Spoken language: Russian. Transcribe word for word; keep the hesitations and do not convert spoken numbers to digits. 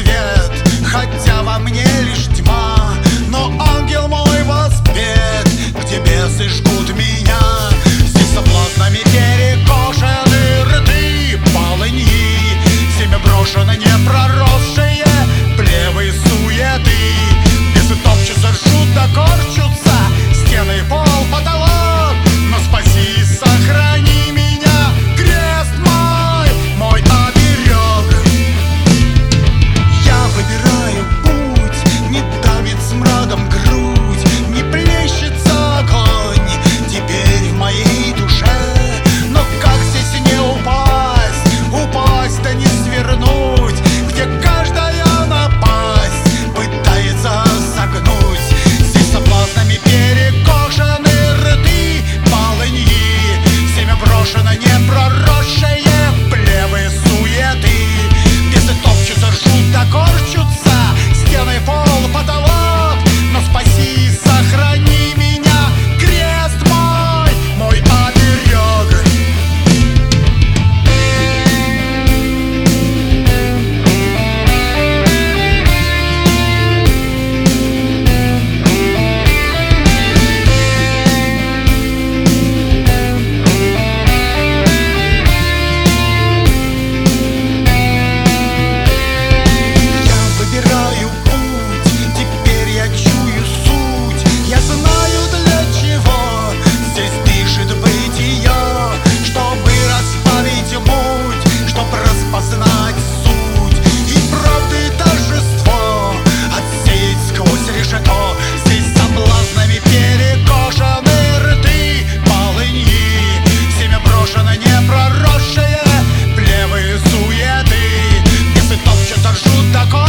свет, хотя во мне лишь тьма. Но ангел мой воспет, где бесы жгут меня. Здесь соблазнами перекошены рты полыньи, семя брошено не проросшие плевы суеты. Бесы топчутся, ржут да корчутся, стены, пол, потолок. Но спаси и сохрани меня, крест мой, мой оберег. Я выбираю путь, не давит смрадом грудь, не плещется огонь теперь в моей душе. Но как здесь не упасть, упасть да не свернуть, где каждая напасть пытается согнуть. Здесь соблазнами перекошены рты полыньи, семя брошено не проросшие плевы суеты. Бесы топчутся, ржут да корчутся, стены, пол, потолок. Но спаси и сохрани меня, крест мой, мой оберег. Я выбираю путь, теперь я чую суть. Я знаю, для чего здесь дышит бытие, чтобы разбавить муть, чтоб распознать суть и правды торжество отсеять сквозь решето. Здесь соблазнами перекошены рты полыньи, семя брошено не проросшие плевы суеты. Бесы топчутся, ржут да корчатся,